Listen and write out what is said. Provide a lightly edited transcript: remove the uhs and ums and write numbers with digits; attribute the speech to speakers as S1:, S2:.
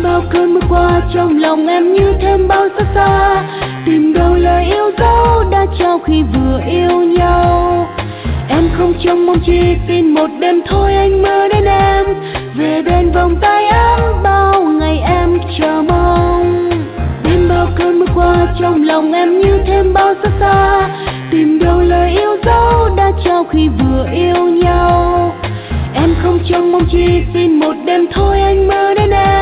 S1: bao cơn mưa qua trong lòng em như thêm bao xa xa, tìm đâu lời yêu dấu đã trao khi vừa yêu nhau. Em không trông mong chi, tin một đêm thôi anh mơ đến em, về bên vòng tay ấm bao ngày em chờ mong. Đêm bao cơn mưa qua trong lòng em như thêm bao xa xa, tìm đâu lời yêu dấu đã trao khi vừa yêu nhau. Em không trông mong chi, tin một đêm thôi anh mơ đến em,